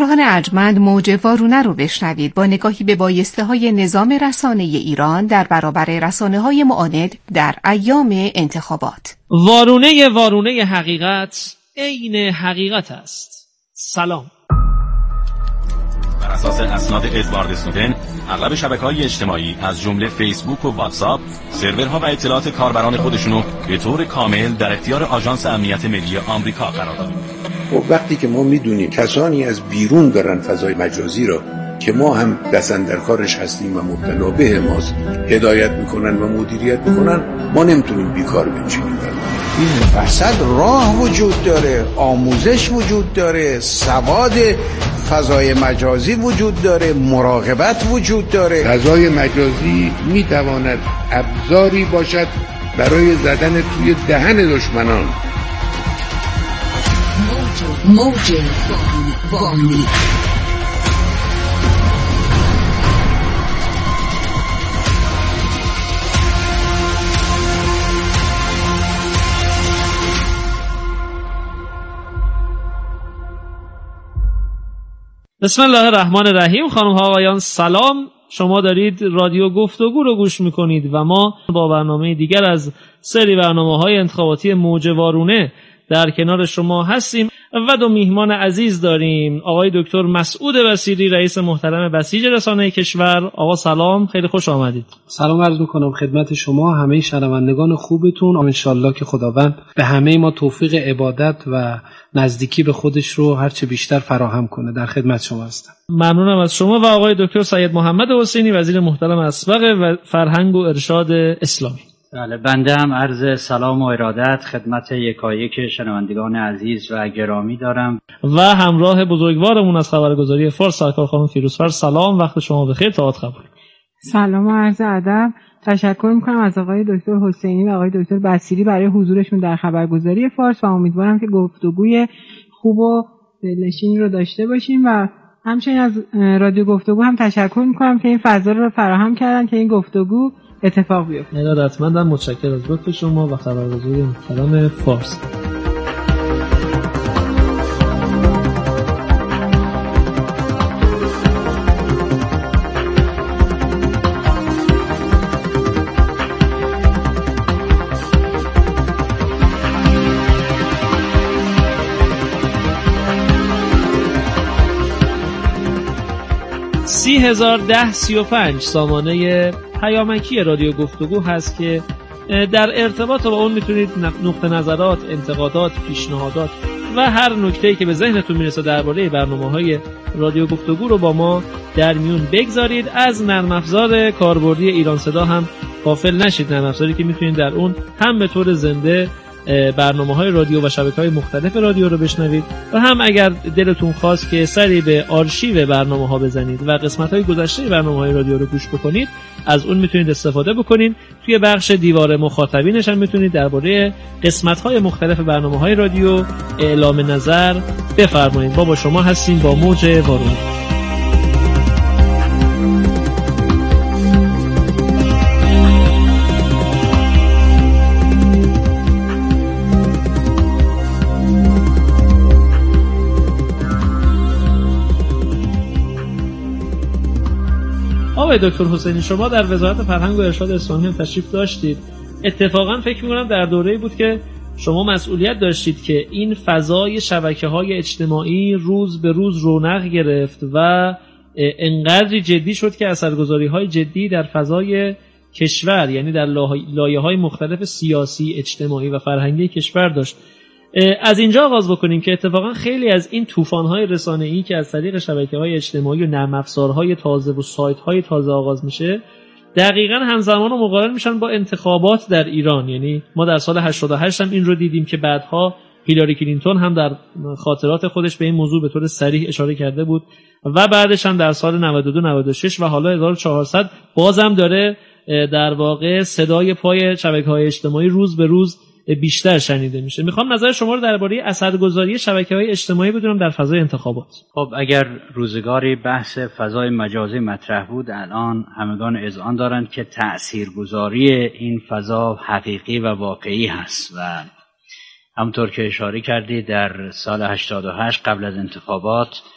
همراهان ارجمند موج وارونه رو بشنوید با نگاهی به بایسته‌های نظام رسانه ایران در برابر رسانه‌های معاند در ایام انتخابات. وارونه حقیقت عین حقیقت است. سلام. بر اساس اسناد ادوارد اسنودن، اغلب شبکه‌های اجتماعی از جمله فیسبوک و واتساپ سرورها و اطلاعات کاربران خودشونو به طور کامل در اختیار آژانس امنیت ملی آمریکا قرار دادن. و وقتی که ما میدونیم کسانی از بیرون دارن فضای مجازی را که ما هم دست اندر کارش هستیم و مبتلا به ماست هدایت میکنن و مدیریت میکنن، ما نمیتونیم بیکار بنشینیم. این وسط راه وجود داره، آموزش وجود داره، سواد فضای مجازی وجود داره، مراقبت وجود داره. فضای مجازی میتواند ابزاری باشد برای زدن توی دهن دشمنان. موج وارونه. بسم الله الرحمن الرحیم. خانم ها آقایان سلام. شما دارید رادیو گفتگو رو گوش میکنید و ما با برنامه دیگر از سری برنامه‌های انتخاباتی موج وارونه در کنار شما هستیم و دو میهمان عزیز داریم. آقای دکتر مسعود بصیری، رئیس محترم بسیج رسانه کشور. آقا سلام، خیلی خوش آمدید. سلام عرض میکنم خدمت شما همه شنوندگان خوبتون. انشالله که خداوند به همه ما توفیق عبادت و نزدیکی به خودش رو هرچه بیشتر فراهم کنه. در خدمت شما هستم. ممنونم از شما. و آقای دکتر سید محمد حسینی، وزیر محترم اسبق و فرهنگ و ارشاد اسلامی. بله، بنده هم عرض سلام و ارادت خدمت یکایک شنوندگان عزیز و گرامی دارم. و همراه بزرگوارمون از خبرگزاری فارس سرکار خانم فیروزفر. سلام، وقت شما بخیر. تاعت قبول. سلام و عرض ادب. تشکر میکنم از آقای دکتر حسینی و آقای دکتر بصیری برای حضورشون در خبرگزاری فارس و امیدوارم که گفتگوی خوب و دلنشینی رو داشته باشیم. و همچنین از رادیو گفتگو هم تشکر میکنم که این فضا رو فراهم کردن که این گفتگو اتفاق بیفته. ارادتمندم، متشکرم از لطف شما و خبرگزاری محترم فارس. $30,010.35 سامانه پیامکی رادیو گفتگو هست که در ارتباط با اون میتونید نقطه نظرات، انتقادات، پیشنهادات و هر نکته‌ای که به ذهنتون میرسه درباره برنامه‌های رادیو گفتگو رو با ما در میون بگذارید. از نرم افزار کاربردی ایران صدا هم غافل نشید. نرم افزاری که میتونید در اون هم به طور زنده برنامه‌های رادیو و شبکه‌های مختلف رادیو رو بشنوید و هم اگر دلتون خواست که سری به آرشیو برنامه‌ها بزنید و قسمت‌های گذشته برنامه‌های رادیو رو گوش بکنید، از اون میتونید استفاده بکنید. توی بخش دیوار مخاطبینش هم میتونید درباره قسمت‌های مختلف برنامه‌های رادیو اعلام نظر بفرمایید. با شما هستیم با موج وارونه. آقای دکتر حسینی، شما در وزارت فرهنگ و ارشاد اسلامی هم تشریف داشتید. اتفاقا فکر می‌کنم در دوره‌ای بود که شما مسئولیت داشتید که این فضای شبکه‌های اجتماعی روز به روز رونق گرفت و انقدری جدی شد که اثرگذاری‌های جدی در فضای کشور، یعنی در لایه‌های مختلف سیاسی، اجتماعی و فرهنگی کشور داشت. از اینجا آغاز بکنیم که اتفاقا خیلی از این طوفان‌های رسانه‌ای که از طریق شبکه‌های اجتماعی و نرم افزارهای تازه و سایت‌های تازه آغاز میشه، دقیقاً همزمان و مقارن میشن با انتخابات در ایران. یعنی ما در سال 88 هم این رو دیدیم که بعدها هیلاری کلینتون هم در خاطرات خودش به این موضوع به طور صریح اشاره کرده بود و بعدش هم در سال 92 96 و حالا 1400 بازم داره در واقع صدای پای شبکه‌های اجتماعی روز به روز بیشتر شنیده میشه. میخوام نظر شما رو درباره اثرگذاری شبکه‌های اجتماعی بدونم در فضای انتخابات. خب اگر روزگاری بحث فضای مجازی مطرح بود، الان همگان اذعان دارند که تأثیرگذاری این فضا حقیقی و واقعی هست و همونطور که اشاره کردی در سال 88 قبل از انتخابات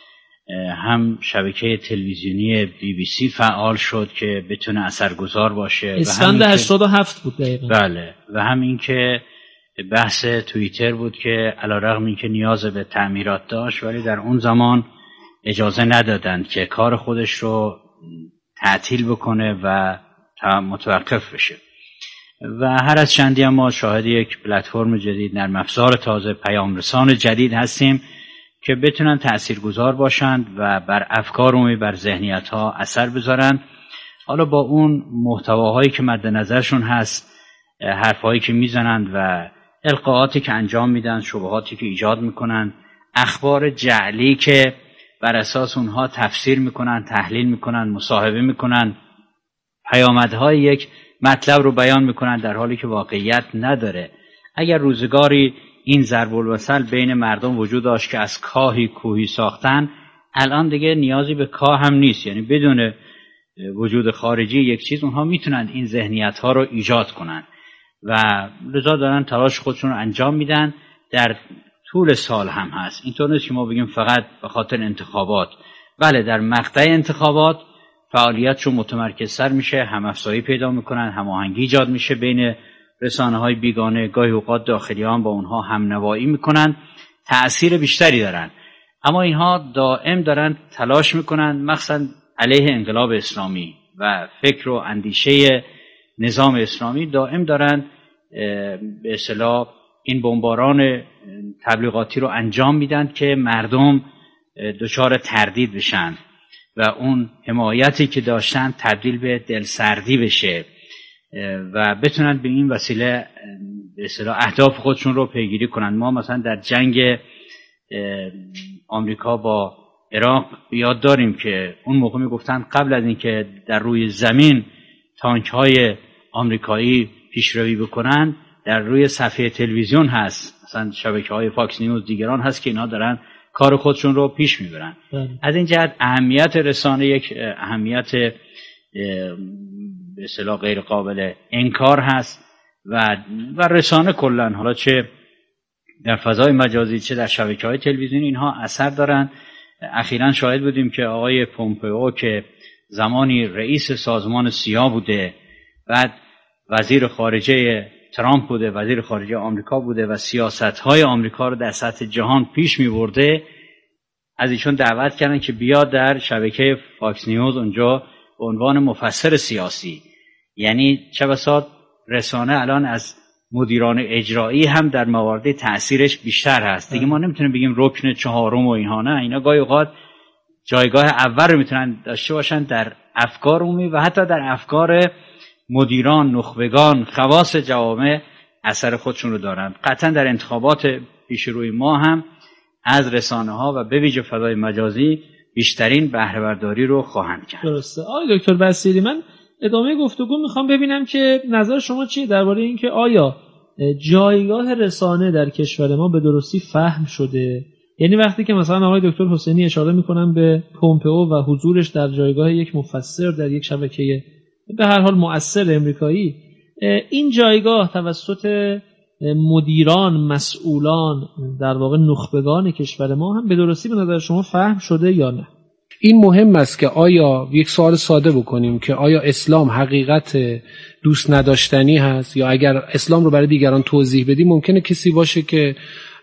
هم شبکه تلویزیونی BBC فعال شد که بتونه اثرگذار باشه. اسفند 87 بود دقیقاً. بله. و هم این که بحث توییتر بود که علیرغم این که نیاز به تعمیرات داشت ولی در اون زمان اجازه ندادند که کار خودش رو تعطیل بکنه و متوقف بشه. و هر از چندی هم ما شاهد یک پلتفرم جدید، نرم افزار تازه، پیام رسان جدید هستیم که بتونن تاثیرگذار باشند و بر افکار عمومی، بر ذهنیت ها اثر بذارن. حالا با اون محتواهایی که مد نظرشون هست، حرفایی که میزنند و القاءاتی که انجام میدن، شبهاتی که ایجاد میکنن، اخبار جعلی که بر اساس اونها تفسیر میکنن، تحلیل میکنن، مصاحبه میکنن، پیامدهای یک مطلب رو بیان میکنن در حالی که واقعیت نداره. اگر روزگاری این ضرب المثل بین مردم وجود داشت که از کاهی کوهی ساختن، الان دیگه نیازی به کاه هم نیست. یعنی بدون وجود خارجی یک چیز اونها میتونن این ذهنیت ها رو ایجاد کنن و لذا دارن تلاش خودشون رو انجام میدن. در طول سال هم هست. اینطور نیست که ما بگیم فقط به خاطر انتخابات. بله، در مقطع انتخابات فعالیتشون متمرکزتر میشه، هم افزایی پیدا میکنن، هماهنگی ایجاد میشه بین رسانه‌های بیگانه، گاهی اوقات داخلی هم با اونها هم نوایی میکنن، تأثیر بیشتری دارن. اما اینها دائم دارن تلاش میکنن، مخصوصا علیه انقلاب اسلامی و فکر و اندیشه نظام اسلامی، دائم دارن به اصطلاح این بمباران تبلیغاتی رو انجام میدن که مردم دچار تردید بشن و اون حمایتی که داشتن تبدیل به دلسردی بشه و بتونن به این وسیله به اصطلاح اهداف خودشون رو پیگیری کنن. ما مثلا در جنگ آمریکا با عراق یاد داریم که اون موقع میگفتن قبل از اینکه در روی زمین تانک‌های آمریکایی پیشروی بکنن، در روی صفحه تلویزیون هست، مثلا شبکه‌های فاکس نیوز دیگران هست که اینا دارن کار خودشون رو پیش میبرن. از این جهت اهمیت رسانه یک اهمیت به اصطلاح غیر قابل انکار هست و رسانه کلا، حالا چه در فضای مجازی چه در شبکه‌های تلویزیونی، اینها اثر دارن. اخیراً شاهد بودیم که آقای پومپئو که زمانی رئیس سازمان سیا بوده، بعد وزیر خارجه ترامپ بوده، وزیر خارجه آمریکا بوده و سیاست‌های آمریکا رو در سطح جهان پیش می‌برده، از ایشون دعوت کردن که بیاد در شبکه فاکس نیوز اونجا به عنوان مفسر سیاسی. یعنی چه بسا رسانه الان از مدیران اجرایی هم در موارد تأثیرش بیشتر هست. دیگه ما نمیتونیم بگیم رکن چهارم و اینها، نه، اینا گاهی اوقات جایگاه اول رو میتونن داشته باشن در افکار عمومی و حتی در افکار مدیران، نخبگان، خواص جوامع اثر خودشون رو دارن. قطعا در انتخابات پیش روی ما هم از رسانه ها و به ویژه فضای مجازی بیشترین بهره برداری رو خواهند کرد. درسته. آقای دکتر بصیری، من ادامه گفتگو میخوام ببینم که نظر شما چیه درباره اینکه آیا جایگاه رسانه در کشور ما به درستی فهم شده؟ یعنی وقتی که مثلا آقای دکتر حسینی اشاره میکنن به پومپئو و حضورش در جایگاه یک مفسر در یک شبکه به هر حال مؤثر امریکایی، این جایگاه توسط مدیران، مسئولان، در واقع نخبگان کشور ما هم به درستی به نظر شما فهم شده یا نه؟ این مهم است که آیا یک سوال ساده بکنیم که آیا اسلام حقیقت دوست نداشتنی هست، یا اگر اسلام رو برای دیگران توضیح بدیم ممکنه کسی باشه که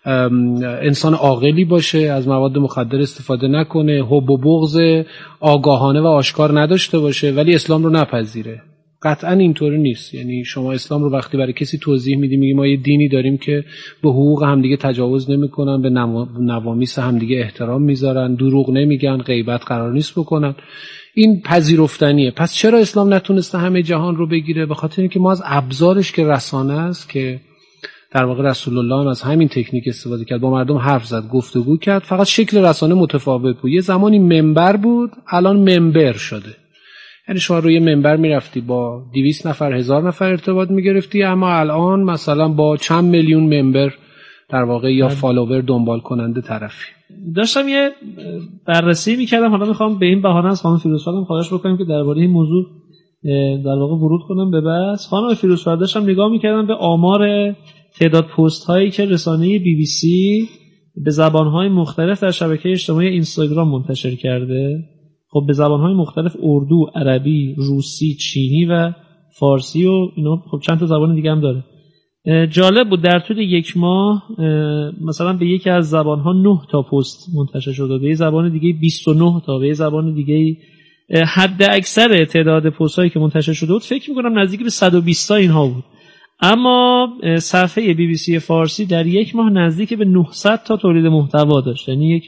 انسان عاقلی باشه، از مواد مخدر استفاده نکنه، حب و بغض آگاهانه و آشکار نداشته باشه ولی اسلام رو نپذیره. قطعا اینطوری نیست. یعنی شما اسلام رو وقتی برای کسی توضیح میدی، میگی ما یه دینی داریم که به حقوق همدیگه تجاوز نمیکنن، به نوامیس همدیگه احترام میذارن، دروغ نمیگن، غیبت قرار نیست بکنن، این پذیرفتنیه. پس چرا اسلام نتونسته همه جهان رو بگیره؟ به خاطر اینکه ما از ابزارش که رسانه است، که در واقع رسول الله هم از همین تکنیک استفاده کرد، با مردم حرف زد، گفتگو کرد، فقط شکل رسانه متفاوت بود. یه زمانی منبر بود، الان منبر شده. یعنی شما روی منبر میرفتی با 200 نفر 1000 نفر ارتباط میگرفتی، اما الان مثلا با چند میلیون ممبر در واقع یا فالوور دنبال کننده طرفی. داشتم یه بررسی میکردم، حالا میخوام به این بهانه از خانم فیروزفردم خواهش بکنم که درباره این موضوع در واقع ورود کنم به بحث. خانم فیروزفرد، داشتم نگاه میکردم به آمار تعداد پست هایی که رسانه BBC به زبانهای مختلف در شبکه اجتماعی اینستاگرام منتشر کرده. خب به زبانهای مختلف، اردو، عربی، روسی، چینی و فارسی و اینا، خب چند تا زبان دیگه هم داره. جالب بود در طول یک ماه مثلا به یکی از زبانها 9 تا پست منتشر شده، به یه زبان دیگه 29 تا، به یه زبان دیگه حد اکثر تعداد پست‌هایی که منتشر شده بود فکر می‌کنم نزدیک به 120 تا اینها بود. اما صفحه BBC فارسی در یک ماه نزدیک به 900 تا تولید محتوا داشت، یعنی یک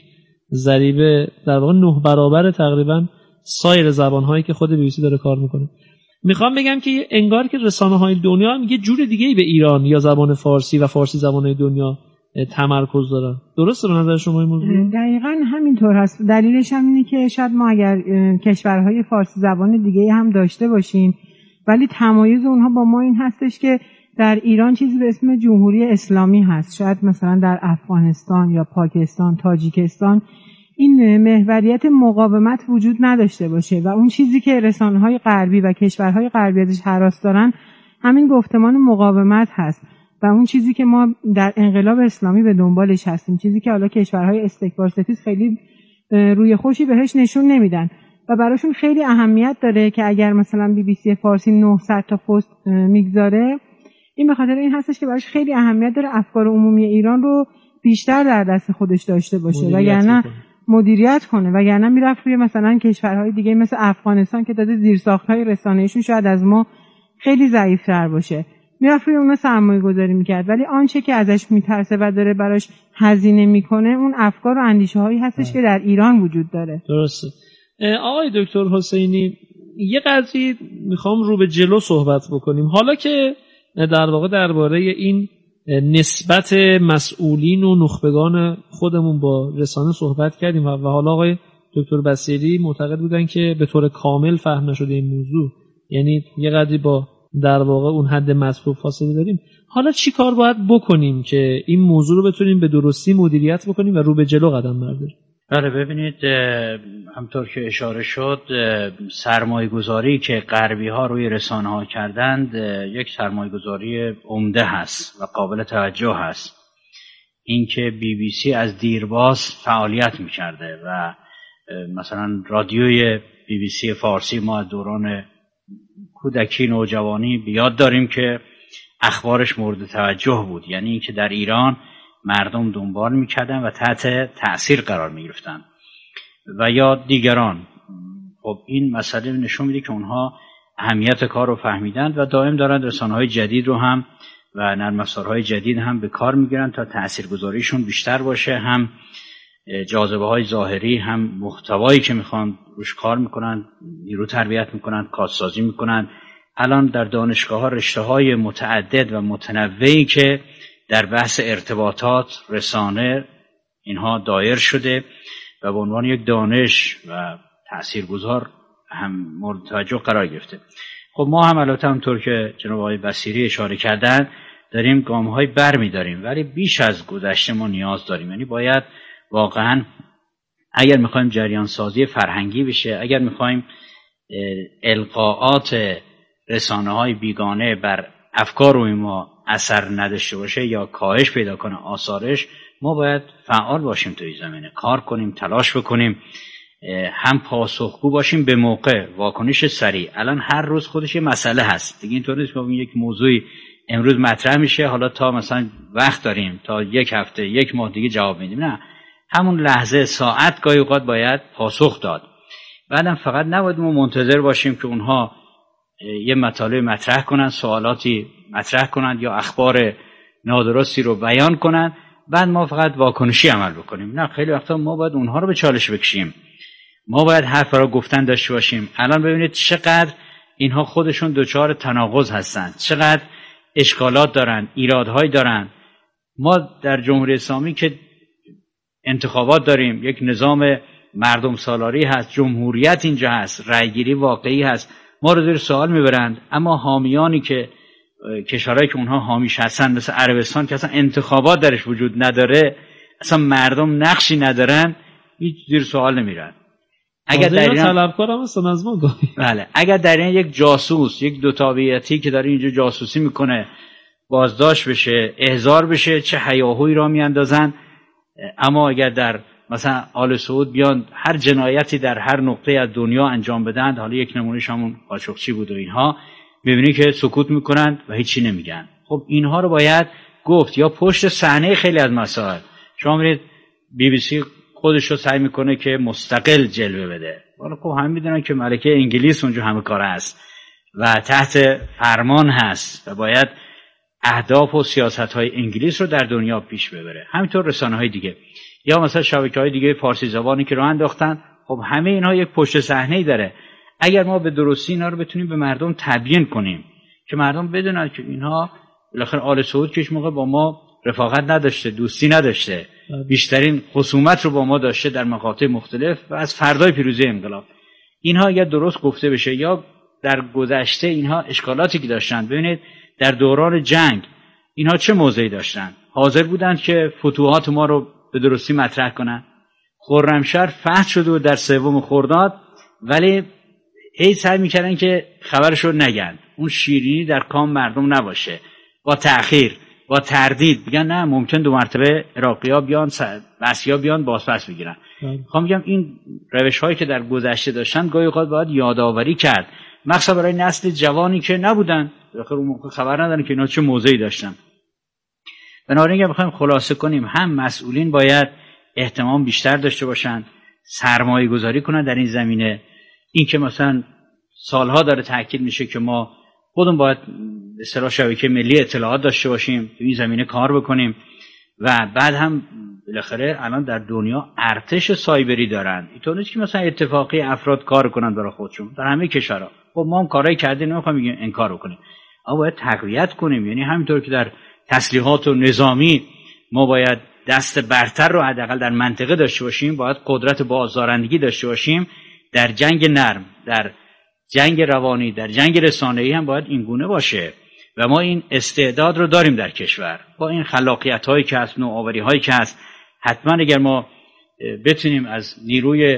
ضریب در واقع 9 برابر تقریبا سایر زبان‌هایی که خود BBC داره کار می‌کنه. میخوام بگم که انگار که رسانه‌های دنیا هم یه جور دیگه‌ای به ایران یا زبان فارسی و فارسی زبان‌های دنیا تمرکز دارن. درسته به نظر شما این موضوع؟ دقیقاً همینطور هست. دلیلش هم اینه که شاید ما اگر کشورهای فارسی زبان دیگه‌ای هم داشته باشیم ولی تمایز اونها با ما این هستش که در ایران چیزی به اسم جمهوری اسلامی هست. شاید مثلا در افغانستان یا پاکستان، تاجیکستان این محوریت مقاومت وجود نداشته باشه و اون چیزی که رسانه‌های غربی و کشورهای غربی ازش هراس دارن همین گفتمان مقاومت هست و اون چیزی که ما در انقلاب اسلامی به دنبالش هستیم، چیزی که حالا کشورهای استکبار ستیز خیلی روی خوشی بهش نشون نمیدن و براشون خیلی اهمیت داره که اگر مثلا BBC فارسی 900 تا پست میگذاره، این به خاطر این هستش که براش خیلی اهمیت داره افکار عمومی ایران رو بیشتر در دست خودش داشته باشه وگرنه مدیریت کنه، وگرنه میرفت روی مثلا کشورهای دیگه مثل افغانستان که تازه زیرساخت‌های رسانه‌ایشون شاید از ما خیلی ضعیف‌تر باشه، میرفت روی اونها سرمایه‌گذاری میکرد. ولی آنچه که ازش میترسه و داره براش هزینه میکنه اون افکار و اندیشه‌هایی هستش که در ایران وجود داره. درسته. آقای دکتر حسینی، یه قضیه میخوام رو به جلو صحبت بکنیم. حالا که در واقع درباره این نسبت مسئولین و نخبگان خودمون با رسانه صحبت کردیم و حالا آقای دکتر بصیری معتقد بودن که به طور کامل فهم نشده این موضوع، یعنی یه قدری با در واقع اون حد مطلوب فاصله داریم. حالا چی کار باید بکنیم که این موضوع رو بتونیم به درستی مدیریت بکنیم و رو به جلو قدم برداریم؟ بله، ببینید همطور که اشاره شد سرمایه‌گذاری که غربی ها روی رسانه ها کردند یک سرمایه‌گذاری عمده هست و قابل توجه هست. اینکه BBC از دیرباز فعالیت می‌کرده و مثلا رادیوی BBC فارسی ما از دوران کودکی نوجوانی بیاد داریم که اخبارش مورد توجه بود، یعنی اینکه در ایران مردم دنبال می‌کردن و تحت تأثیر قرار می‌گرفتن و یا دیگران. خب این مسئله نشون میده که اونها اهمیت کار رو فهمیدن و دائم دارن رسانه‌های جدید رو هم و نرم افزارهای جدید هم به کار میگیرن تا تاثیرگذاریشون بیشتر باشه، هم جاذبه‌های ظاهری هم محتوایی که میخوان روش کار میکنن، نیرو تربیت میکنن، کارسازی میکنن. الان در دانشگاه‌ها رشته‌های متعدد و متنوعی که در بحث ارتباطات، رسانه اینها دایر شده و به عنوان یک دانش و تاثیرگذار هم مورد توجه قرار گرفته. خب ما هم البته همونطور که جناب آقای بصیری اشاره کردن داریم گام‌های برمی‌داریم، ولی بیش از گذشته ما نیاز داریم. یعنی باید واقعاً اگر می‌خوایم جریان سازی فرهنگی بشه، اگر می‌خوایم القاءات رسانه‌های بیگانه بر افکار ما اثر نداشته باشه یا کاهش پیدا کنه آثارش، ما باید فعال باشیم توی زمینه، کار کنیم، تلاش بکنیم، هم پاسخگو باشیم به موقع، واکنش سریع. الان هر روز خودش یه مسئله هست دیگه، اینطور نیست که یک موضوعی امروز مطرح میشه حالا تا مثلا وقت داریم تا یک هفته یک ماه دیگه جواب میدیم، نه، همون لحظه ساعت گاهی اوقات باید پاسخ داد. بعدم فقط نباید ما منتظر باشیم که اونها یه مطالب مطرح کنن، سوالاتی مطرح کنن یا اخبار نادرستی رو بیان کنن بعد ما فقط واکنشی عمل بکنیم. نه، خیلی وقتا ما باید اونها رو به چالش بکشیم، ما باید حرف برای گفتن داشته باشیم. الان ببینید چقدر اینها خودشون دچار تناقض هستن، چقدر اشکالات دارن، ایرادهای دارن. ما در جمهوری اسلامی که انتخابات داریم، یک نظام مردم سالاری هست، جمهوریت اینجا هست، رأیگیری واقعی هست، ما رو زیر سوال میبرند. اما حامیانی که کشورهایی که اونها حامیش هستن مثل عربستان که اصلا انتخابات درش وجود نداره، اصلا مردم نقشی ندارن، هیچ زیر سوال نمیرن. اگر در این طلبکارم هستن از ما گاهی. بله، اگر در این یک جاسوس، یک دو تابعیتی که داره اینجا جاسوسی میکنه بازداشت بشه، احضار بشه، چه هیاهویی را میاندازن. اما اگر در مثلا آل سعود بیان هر جنایتی در هر نقطه از دنیا انجام بدن، حالا یک نمونهش همون قاچاقچی بود و اینها، ببینی که سکوت میکنند و هیچی نمیگن. خب اینها رو باید گفت. یا پشت صحنه خیلی از مسائل شما میرید BBC خودش رو سعی میکنه که مستقل جلوه بده، حالا خب هم میدونن که ملکه انگلیس اونجا همه کار هست و تحت فرمان هست و باید اهداف و سیاست‌های انگلیس رو در دنیا پیش ببره. همینطور رسانه‌های دیگه یا مثلا شبکه‌های دیگه فارسی زبانی که راه انداختن، خب همه اینها یک پشت صحنه‌ای داره. اگر ما به درستی اینا رو بتونیم به مردم تبیین کنیم که مردم بدونن که اینها بالاخره آل سعود که هیچ موقع با ما رفاقت نداشته، دوستی نداشته، بیشترین خصومت رو با ما داشته در مقاطع مختلف و از فردای پیروزی انقلاب، اینها اگر درست گفته بشه یا در گذشته اینها اشکالاتی که داشتن، ببینید در دوران جنگ اینها چه موضعی داشتن، حاضر بودند که فتوحات ما رو به درستی مطرح کنن. خرمشهر فتح شده و در 3 خرداد، ولی ای سعی میکردن که خبرش رو نگن، اون شیرینی در کام مردم نباشه، با تأخیر با تردید بگن نه ممکن 2 مرتبه عراقی‌ها بیان وسیعا بیان بازپس بگیرن. میخوام میگم این روش هایی که در گذشته داشتن گاهی اوقات باید یادآوری کرد، مخصوصا برای نسل جوانی که نبودن، بالاخره اون موقع خبر ندارن که اینا چه موضعی داشتن. بنابراین اگه بخوایم خلاصه کنیم، هم مسئولین باید اهتمام بیشتر داشته باشن، سرمایه گذاری کنن در این زمینه. این که مثلا سالها داره تاکید میشه که ما خودمون باید به اصطلاح شبکه ملی اطلاعات داشته باشیم، تو این زمینه کار بکنیم و بعد هم بالاخره الان در دنیا ارتش سایبری دارن، اینطور نیست که مثلا اتفاقی افراد کار کنن برای خودشون، در همه کشورها. خب ما هم کارهای کردیم، نمیخوام بگیم انکار کنیم، اما باید تقویت کنیم. یعنی همینطور که در تسلیحات و نظامی ما باید دست برتر رو حداقل در منطقه داشته باشیم، باید قدرت بازدارندگی داشته باشیم. در جنگ نرم، در جنگ روانی، در جنگ رسانه‌ای هم باید این گونه باشه و ما این استعداد رو داریم در کشور با این خلاقیت‌هایی که هست، نوآوری‌هایی که هست. حتما اگر ما بتونیم از نیروی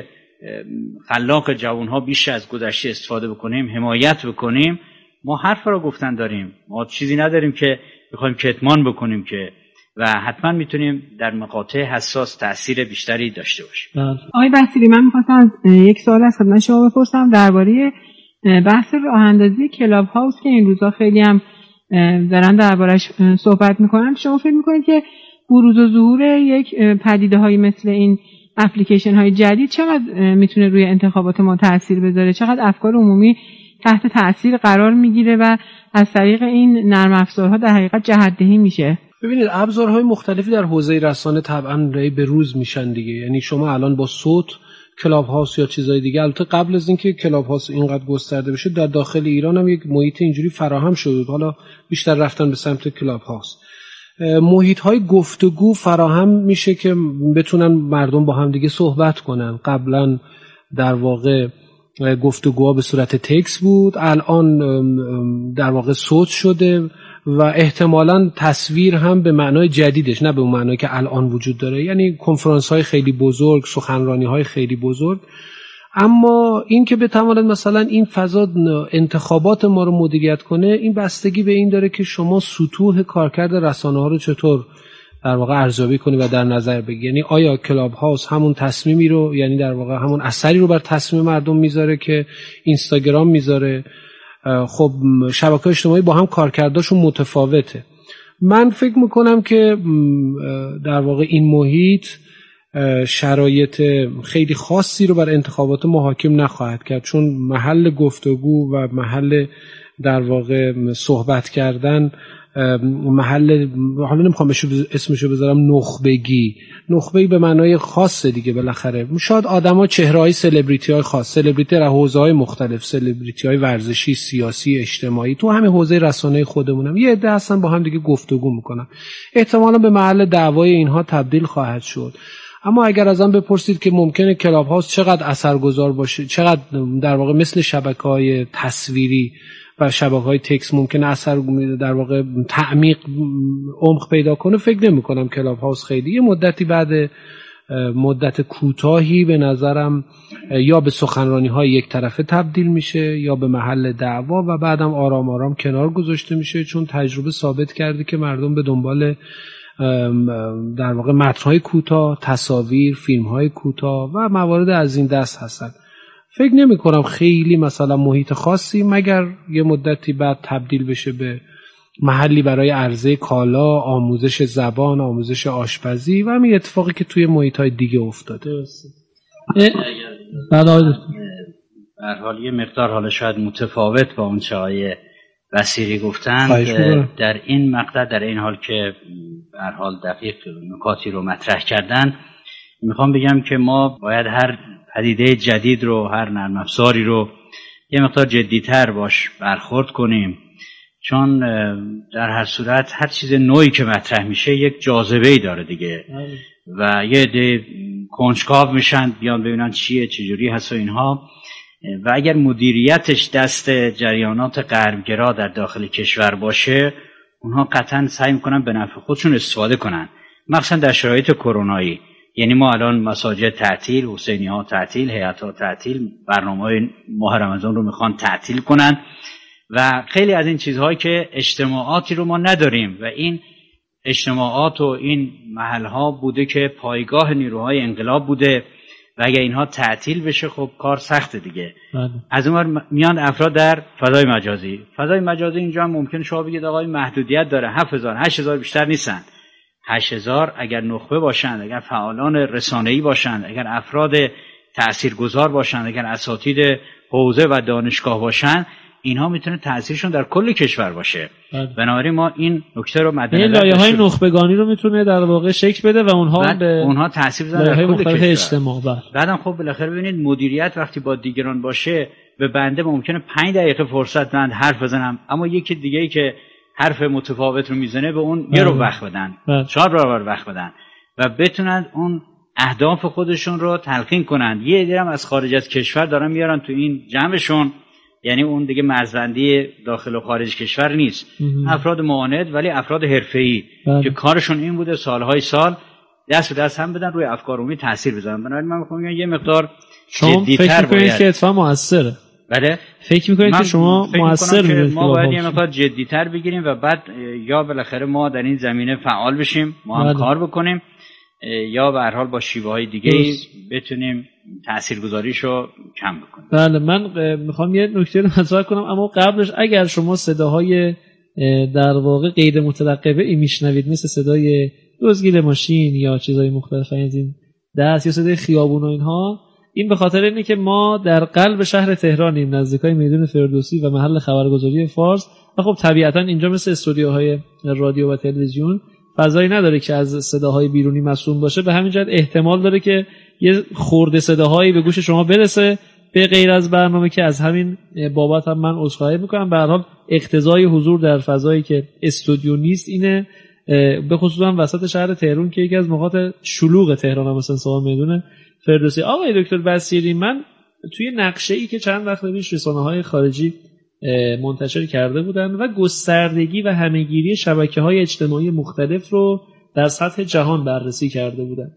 خلاق جوان‌ها بیش از گذشته استفاده بکنیم، حمایت بکنیم، ما حرف رو گفتن داریم، ما چیزی نداریم که بخوایم کتمان بکنیم که، و حتما میتونیم در مقاطع حساس تأثیر بیشتری داشته باشیم. آقای بصیری، من می‌خواستم یک سوال از خدمت شما بپرسم درباره بحث راه‌اندازی کلاب هاوس که این روزا خیلی هم دارن دربارش صحبت میکنن. شما فکر میکنید که بروز و ظهور یک پدیده‌هایی مثل این اپلیکیشن های جدید چقدر میتونه روی انتخابات ما تأثیر بذاره؟ چقدر افکار عمومی تحت تأثیر قرار میگیره و از طریق این نرم افزارها در حقیقت جهت‌دهی میشه؟ ببینید ابزارهای مختلفی در حوزه رسانه طبعاً به روز میشن دیگه. یعنی شما الان با صوت کلاب هاوس یا چیزای دیگه، البته قبل از اینکه کلاب هاوس اینقدر گسترده بشه در داخل ایران هم یک محیط اینجوری فراهم شده، حالا بیشتر رفتن به سمت کلاب هاوس. محیط های گفتگو فراهم میشه که بتونن مردم با هم دیگه صحبت کنن. قبلا در واقع گفتگوها به صورت تکست بود، الان در واقع صوت شده و احتمالاً تصویر هم به معنای جدیدش، نه به اون معنایی که الان وجود داره، یعنی کنفرانس های خیلی بزرگ، سخنرانی های خیلی بزرگ. اما این که بتواند مثلا این فضا انتخابات ما رو مدیریت کنه، این بستگی به این داره که شما سطوح کارکرد رسانه ها رو چطور در واقع ارزیابی کنی و در نظر بگیری. یعنی آیا کلاب هاوس همون تصمیمی رو، یعنی در واقع همون اثری رو بر تصمیم مردم میذاره که اینستاگرام میذاره؟ خب شبکه‌های اجتماعی با هم کارکردشون متفاوته. من فکر میکنم که در واقع این محیط شرایط خیلی خاصی رو بر انتخابات ما حاکم نخواهد کرد، چون محل گفتگو و محل در واقع صحبت کردن، محل، حالا نمیخوام اسمشو بذارم نخبگی به معنای خاص دیگه. بالاخره شاید آدما چهره‌های سلبریتی‌های خاص، سلبریتی در حوزه‌های مختلف، سلبریتی‌های ورزشی، سیاسی، اجتماعی، تو همین حوزه رسانه‌ای خودمونم یه عده هستن با هم دیگه گفتگو میکنن، احتمالاً به محل دعوای اینها تبدیل خواهد شد. اما اگر ازم بپرسید که ممکنه کلاب هاوس چقدر اثرگذار باشه، چقدر در واقع مثل شبکه‌های تصویری و شبکه‌های تکست ممکنه اثر در واقع تعمیق عمق پیدا کنه، فکر نمی‌کنم کلاب هاوس خیلی. یه مدتی بعد مدت کوتاهی به نظرم یا به سخنرانی‌های یک طرفه تبدیل میشه یا به محل دعوا و بعدم آرام آرام کنار گذاشته میشه، چون تجربه ثابت کرده که مردم به دنبال در واقع متن‌های کوتاه، تصاویر، فیلم‌های کوتاه و موارد از این دست هستن. فکر نمی‌کنم خیلی مثلا محیط خاصی مگر یه مدتی بعد تبدیل بشه به محلی برای عرضه کالا، آموزش زبان، آموزش آشپزی و همین اتفاقی که توی محیط‌های دیگه افتاده. به هر حال یه مقدار حالا شاید متفاوت با اون چه آقای بصیری گفتن در این مقطع، در این حال که به هر حال دقیق نکاتی رو مطرح کردن، میخوام بگم که ما باید هر پدیده جدید رو، هر نرم افزاری رو یه مقدار جدی‌تر باش برخورد کنیم، چون در هر صورت هر چیز نوعی که مطرح میشه یک جاذبه‌ای داره دیگه و یه عده کنجکاو میشن بیان ببینن چیه، چجوری هست و اینها، و اگر مدیریتش دست جریانات غربگرا در داخل کشور باشه، اونها قطعا سعی میکنن به نفع خودشون استفاده کنن، مخصوصا در شرایط کرونایی. یعنی ما الان مساجد تعطیل، حسینی ها تعطیل، هیئت ها تعطیل، برنامه‌های ماه رمضان رو میخوان تعطیل کنن و خیلی از این چیزهایی که اجتماعاتی رو ما نداریم و این اجتماعات و این محلها بوده که پایگاه نیروهای انقلاب بوده و اگر اینها تعطیل بشه خب کار سخته دیگه. از اون میان افراد در فضای مجازی اینجا هم ممکنه شما بگید آقای محدودیت داره، 7000 8000 بیشتر نیستن. 8000 اگر نخبه باشند، اگر فعالان رسانه‌ای باشند، اگر افراد تاثیرگذار باشند، اگر اساتید حوزه و دانشگاه باشند، اینها میتونه تاثیرشون در کل کشور باشه. بنابراین ما این نکته رو مد نظر داشته لایه‌های نخبگانی رو میتونه در واقع شکل بده و اونها تاثیر بزنن در کل کشور. اجتماع. بعدم خب بالاخره ببینید مدیریت وقتی با دیگران باشه، به بنده ممکنه 5 دقیقه فرصت بند حرف بزنم، اما یکی دیگه‌ای که حرف متفاوت رو میزنه به اون یه رو وقت بدن، 4 برابر وقت بدن و بتونن اون اهداف خودشون رو تلقین کنن. یه عده هم از خارج از کشور دارن میارن تو این جمعشون، یعنی اون دیگه مرزبندی داخل و خارج کشور نیست، افراد معاند ولی افراد حرفه‌ای که کارشون این بوده سالهای سال دست به دست هم بدن روی افکار عمومی تاثیر بذارن. بنابراین من میخوام یه مقدار جدی‌تر باید که اتفاق موثره. بله فکر میکنید که شما موثر می‌بینید ما باید یه مقدار جدی‌تر بگیریم و بعد یا بالاخره ما در این زمینه فعال بشیم، ما هم کار بکنیم، یا به هر حال با شیوه‌های دیگه بتونیم تاثیرگذاریشو کم بکنیم. بله، من میخوام یه نکته رو مطرح کنم، اما قبلش اگر شما صداهای در واقع غیر مترقبه ای میشنوید، مثل صدای دزدگیر ماشین یا چیزهای مختلف از این دست یا صدای خیابون و اینها، این به خاطر اینه که ما در قلب شهر تهرانیم، نزدیکای میدون فردوسی و محل خبرگزاری فارس و خب طبیعتا اینجا مثل استودیوهای رادیو و تلویزیون فضایی نداره که از صداهای بیرونی مصون باشه. به همین جهت احتمال داره که یه خورده صداهایی به گوش شما برسه به غیر از برنامه، که از همین بابت هم من عذرخواهی میکنم. به هر حال اقتضای حضور در فضایی که استودیو نیست اینه، به خصوص هم وسط شهر تهران که یکی از نقاط شلوغ تهران هم مثلا سوال میدونه فردوسی. آقای دکتر بصیری، من توی نقشه‌ای که چند وقت پیش رسانه‌های خارجی منتشر کرده بودن و گستردگی و همه‌گیری شبکه‌های اجتماعی مختلف رو در سطح جهان بررسی کرده بودن،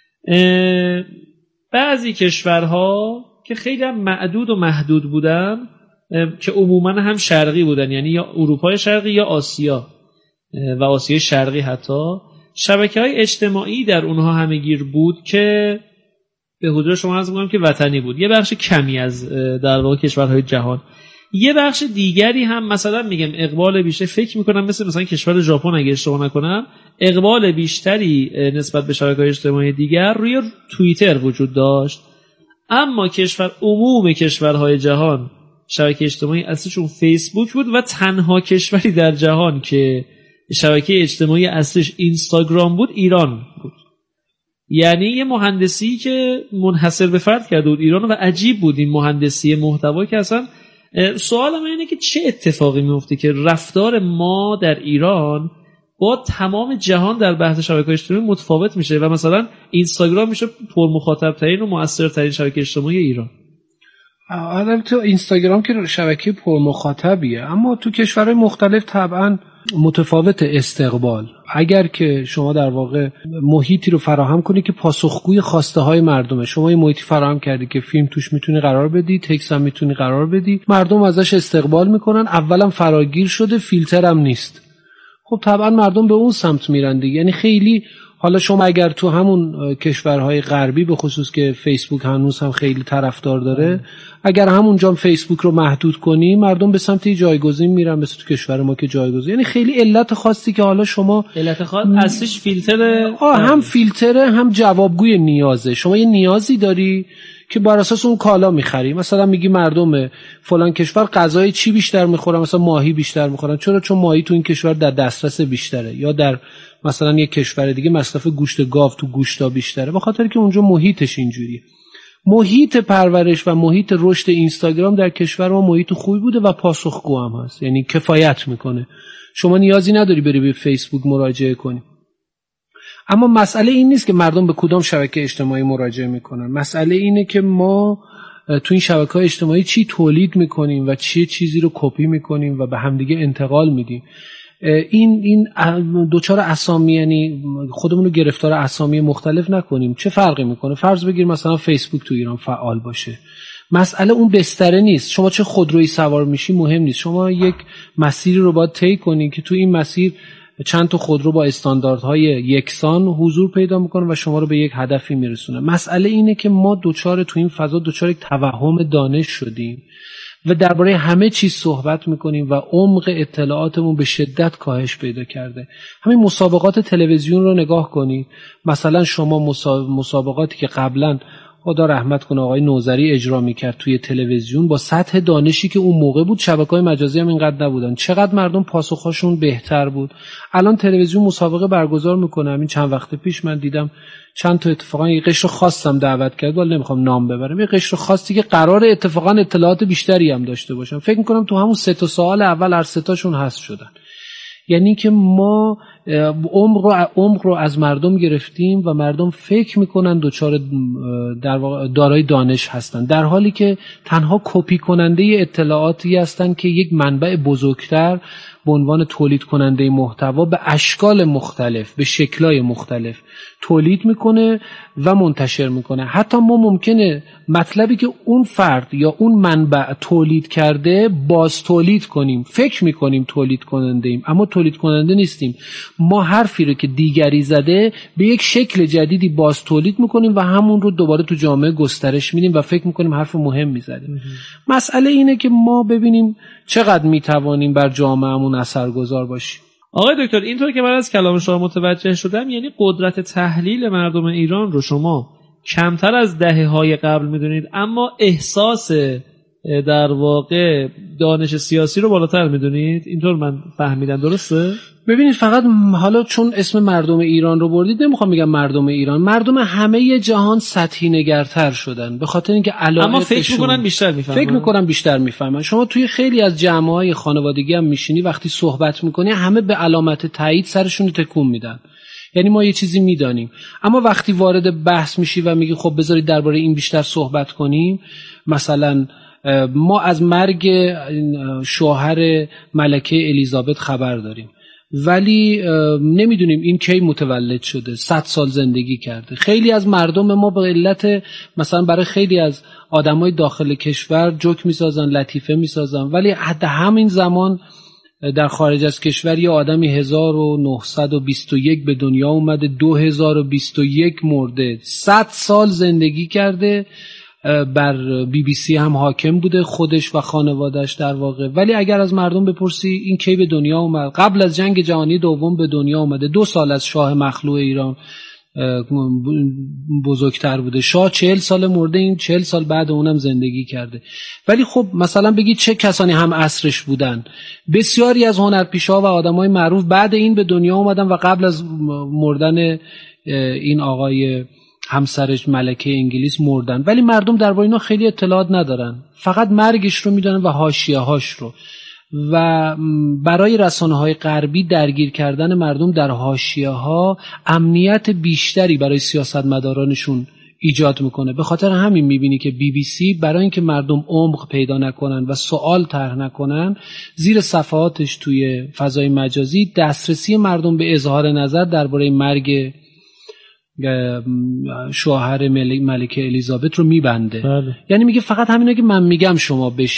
بعضی کشورها که خیلی هم معدود و محدود بودن که عموما هم شرقی بودن، یعنی یا اروپای شرقی یا آسیا و آسیای شرقی، حتی شبکه‌های اجتماعی در اونها همه‌گیر بود که به حضور شما عرض می‌کنم که وطنی بود. یه بخش کمی از در واقع کشورهای جهان، یه بخش دیگری هم مثلا میگم اقبال بیشتر، فکر میکنم مثلا کشور ژاپن اگه اشتباه نکنم، اقبال بیشتری نسبت به شبکه‌های اجتماعی دیگر روی توییتر وجود داشت. اما عموم کشورهای جهان شبکه اجتماعی اصلیشون فیسبوک بود و تنها کشوری در جهان که شبکه اجتماعی اصلیش اینستاگرام بود ایران بود. یعنی یه مهندسی که منحصر به فرد کرده بود ایران و عجیب بود این مهندسی محتوا که اصلا سوال من اینه که چه اتفاقی میفته که رفتار ما در ایران با تمام جهان در بحث شبکه‌های اجتماعی متفاوت میشه و مثلا اینستاگرام میشه پرمخاطب ترین و مؤثرترین شبکه اجتماعی ایران. البته اینستاگرام که شبکه پرمخاطبیه، اما تو کشورهای مختلف طبعا متفاوت استقبال. اگر که شما در واقع محیطی رو فراهم کنی که پاسخگوی خواسته های مردمه، شما یه محیطی فراهم کردی که فیلم توش میتونی قرار بدی، تکست هم میتونی قرار بدی، مردم ازش استقبال میکنن، اولا فراگیر شده، فیلتر هم نیست. خب طبعا مردم به اون سمت میرن دیگه. یعنی خیلی حالا شما اگر تو همون کشورهای غربی به خصوص که فیسبوک هنوز هم خیلی طرفدار داره، اگر همونجا فیسبوک رو محدود کنی مردم به سمت جایگزین میرن، مثل تو کشور ما که جایگزین. یعنی خیلی علت خاصی که حالا شما علت خاص اصلیش فیلتره، هم فیلتره هم جوابگوی نیازه. شما یه نیازی داری که بر اساس اون کالا میخری. مثلا میگی مردم فلان کشور غذای چی بیشتر میخورن، مثلا ماهی بیشتر میخورن. چون ماهی تو این کشور در دسترس بیشتره، یا در مثلا یک کشور دیگه مصرف گوشت گاو تو گوشتا بیشتره، به خاطر که اونجا محیطش اینجوریه. محیط پرورش و محیط رشد اینستاگرام در کشور ما محیط خوبی بوده و پاسخگو هم هست، یعنی کفایت میکنه. شما نیازی نداری بری به فیسبوک مراجعه کنی. اما مسئله این نیست که مردم به کدام شبکه اجتماعی مراجعه میکنن، مسئله اینه که ما تو این شبکه‌های اجتماعی چی تولید میکنیم و چه چیزی رو کپی میکنیم و به همدیگه انتقال میدیم. این دوچار اسامی، یعنی خودمون رو گرفتار اسامی مختلف نکنیم. چه فرقی میکنه؟ فرض بگیر مثلا فیسبوک تو ایران فعال باشه، مسئله اون بستره نیست. شما چه خودرویی سوار میشی مهم نیست، شما یک مسیری رو باید طی کنی که تو این مسیر چند تا خودرو با استانداردهای یکسان حضور پیدا میکنه و شما رو به یک هدفی میرسونه. مسئله اینه که ما تو این فضا دوچار یک توهم دانش شدیم و درباره همه چیز صحبت میکنیم و عمق اطلاعاتمون به شدت کاهش پیدا کرده. همین مسابقات تلویزیون رو نگاه کنید. مثلا شما مسابقاتی که قبلا خدا رحمت کنه آقای نوذری اجرا میکرد توی تلویزیون، با سطح دانشی که اون موقع بود، شبکه‌های مجازی هم اینقدر نبودن، چقدر مردم پاسخاشون بهتر بود. الان تلویزیون مسابقه برگزار میکنه. همین چند وقت پیش من دیدم چند تا اتفاقا یه قشر خاصم دعوت کرد، ولی نمیخوام نام ببرم، یه قشر خاصی که قرار اتفاقا اطلاعات بیشتری هم داشته باشن. فکر میکنم تو همون 3 تا سوال اول هر 3 تاشون حذف شدن. یعنی که ما عمق رو از مردم گرفتیم و مردم فکر میکنن دوچار در واقع دارای دانش هستن، در حالی که تنها کپی کننده اطلاعاتی هستن که یک منبع بزرگتر به عنوان تولید کننده محتوا به اشکال مختلف، به شکل‌های مختلف تولید میکنه و منتشر میکنه. حتی ما ممکنه مطلبی که اون فرد یا اون منبع تولید کرده باز تولید کنیم، فکر میکنیم تولید کننده ایم اما تولید کننده نیستیم. ما حرفی رو که دیگری زده به یک شکل جدیدی باز تولید میکنیم و همون رو دوباره تو جامعه گسترش میدیم و فکر میکنیم حرف مهم میزدیم. مسئله اینه که ما ببینیم چقدر میتوانیم بر جامعهمون اثرگذار باشیم. آقای دکتر، اینطور که من از کلام شما متوجه شدم، یعنی قدرت تحلیل مردم ایران رو شما کمتر از دهه‌های قبل میدونید، اما احساس در واقع دانش سیاسی رو بالاتر میدونید. اینطور من فهمیدم، درسته؟ ببینید، فقط حالا چون اسم مردم ایران رو بردید نمیخوام بگم مردم ایران، مردم همه جهان سطحی نگرتر شدن به خاطر اینکه علاقه، اما فکر میکنن بیشتر میفهمن. فکر میکنن بیشتر میفهمن. شما توی خیلی از جمع‌های خانوادگی هم میشینی، وقتی صحبت میکنی همه به علامت تایید سرشون رو تکون میدن. یعنی ما یه چیزی میدانیم، اما وقتی وارد بحث میشی و میگی خب بذارید درباره این بیشتر صحبت کنیم، مثلا ما از مرگ شوهر ملکه الیزابت خبر داریم ولی نمیدونیم این کی متولد شده، 100 سال زندگی کرده. خیلی از مردم ما به علت مثلا برای خیلی از آدمای داخل کشور جوک میسازن، لطیفه میسازن، ولی حتی همین زمان در خارج از کشور یه آدمی 1921 به دنیا اومده، 2021 مرده، 100 سال زندگی کرده، بر BBC هم حاکم بوده خودش و خانواده‌اش در واقع. ولی اگر از مردم بپرسی این کی به دنیا اومد، قبل از جنگ جهانی دوم به دنیا اومده، 2 سال از شاه مخلوع ایران بزرگتر بوده. شاه 40 سال مرده، این 40 سال بعد اونم زندگی کرده. ولی خب مثلا بگید چه کسانی هم عصرش بودن؟ بسیاری از هنرپیشه‌ها و آدمای معروف بعد این به دنیا اومدن و قبل از مردن این آقای همسرش ملکه انگلیس مردن، ولی مردم درباره اینا خیلی اطلاعات ندارن، فقط مرگش رو میدونن و حاشیه‌هاش رو. و برای رسانه‌های غربی درگیر کردن مردم در حاشیه‌ها امنیت بیشتری برای سیاستمدارانشون ایجاد میکنه. به خاطر همین میبینی که BBC برای اینکه مردم عمق پیدا نکنن و سوال طرح نکنن، زیر صفحاتش توی فضای مجازی دسترسی مردم به اظهار نظر درباره مرگ شوهر ملکه الیزابت رو میبنده. یعنی میگه فقط همینا که من میگم شما بشنوید.